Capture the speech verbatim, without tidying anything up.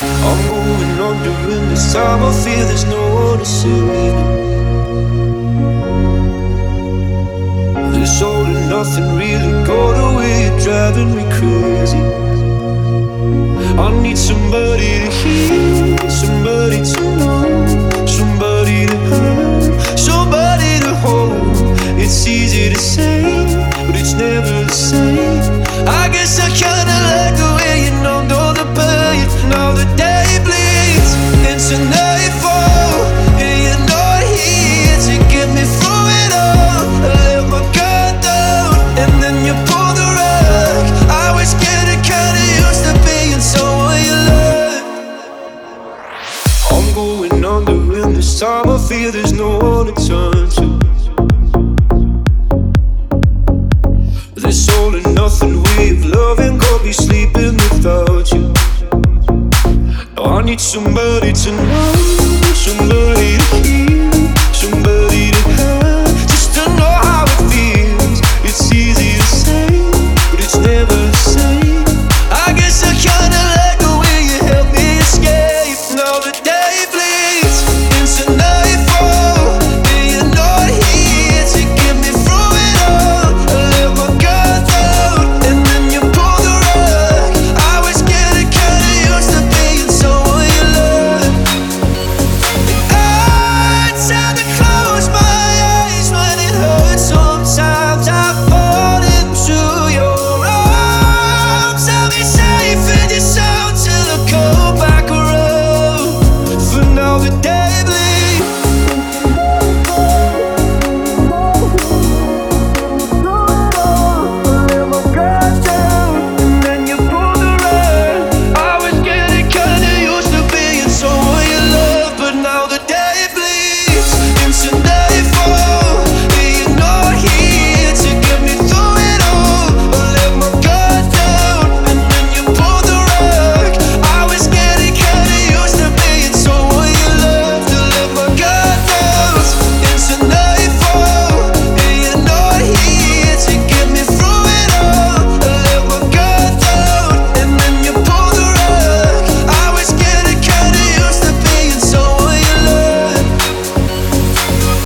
I'm going under in this time. I feel there's no one to save me. This all and nothing really got away, you're driving me crazy. I need somebody to hear, somebody to know, somebody to hurt, somebody to hold. It's easy to say, but it's never the same. I guess I kinda like the way you numbed all the pain. Now the day bleeds into nightfall, and you're not here to get me through it all. I let my guard down, and then you pull the rug. I was getting kinda used to being someone you love. I'm going under in this time. I feel there's no one to turn to. This all and nothing way of loving got me sleeping without you. Now I need somebody to know, somebody to hear.